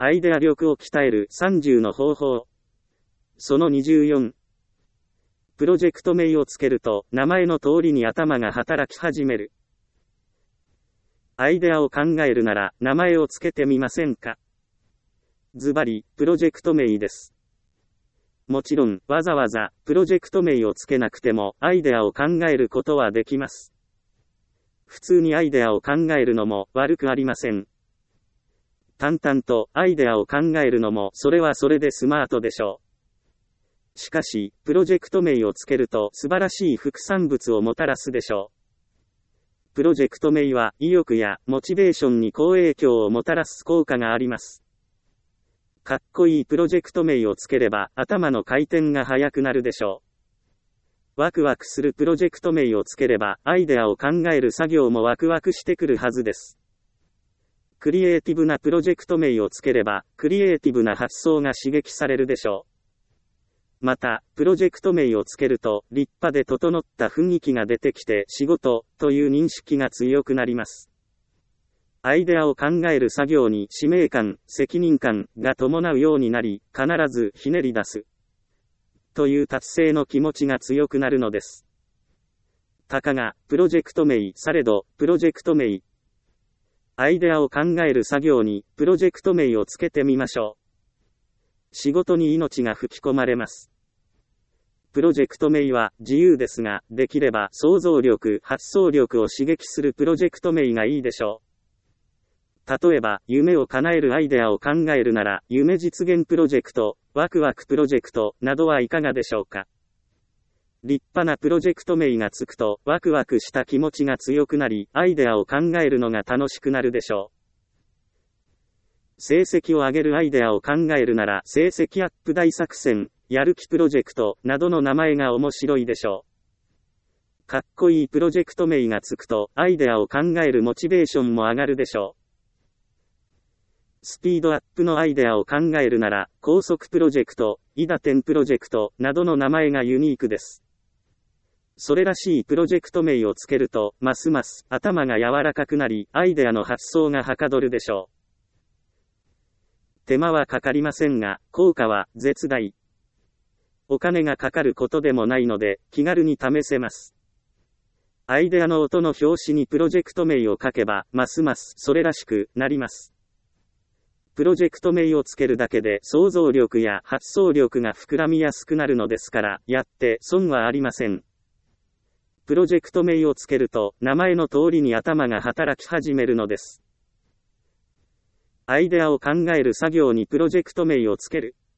アイデア力を鍛える30の方法。その24。プロジェクト名をつけると、名前の通りに頭が働き始める。アイデアを考えるなら、名前をつけてみませんか？ズバリ、プロジェクト名です。もちろん、わざわざ、プロジェクト名をつけなくても、アイデアを考えることはできます。普通にアイデアを考えるのも、悪くありません。淡々と、アイデアを考えるのも、それはそれでスマートでしょう。しかし、プロジェクト名をつけると、素晴らしい副産物をもたらすでしょう。プロジェクト名は、意欲や、モチベーションに好影響をもたらす効果があります。かっこいいプロジェクト名をつければ、頭の回転が速くなるでしょう。ワクワクするプロジェクト名をつければ、アイデアを考える作業もワクワクしてくるはずです。クリエイティブなプロジェクト名をつければ、クリエイティブな発想が刺激されるでしょう。また、プロジェクト名をつけると、立派で整った雰囲気が出てきて、仕事、という認識が強くなります。アイデアを考える作業に使命感、責任感が伴うようになり、必ずひねり出す。という達成の気持ちが強くなるのです。たかが、プロジェクト名されど、プロジェクト名。アイデアを考える作業に、プロジェクト名をつけてみましょう。仕事に命が吹き込まれます。プロジェクト名は自由ですが、できれば想像力、発想力を刺激するプロジェクト名がいいでしょう。例えば、夢を叶えるアイデアを考えるなら、夢実現プロジェクト、ワクワクプロジェクト、などはいかがでしょうか。立派なプロジェクト名がつくと、ワクワクした気持ちが強くなり、アイデアを考えるのが楽しくなるでしょう。成績を上げるアイデアを考えるなら、成績アップ大作戦、やる気プロジェクト、などの名前が面白いでしょう。かっこいいプロジェクト名がつくと、アイデアを考えるモチベーションも上がるでしょう。スピードアップのアイデアを考えるなら、高速プロジェクト、伊打点プロジェクト、などの名前がユニークです。それらしいプロジェクト名をつけると、ますます頭が柔らかくなり、アイデアの発想がはかどるでしょう。手間はかかりませんが、効果は絶大。お金がかかることでもないので、気軽に試せます。アイデアの音の表紙にプロジェクト名を書けば、ますますそれらしくなります。プロジェクト名をつけるだけで想像力や発想力が膨らみやすくなるのですから、やって損はありません。プロジェクト名をつけると、名前の通りに頭が働き始めるのです。アイデアを考える作業にプロジェクト名をつける。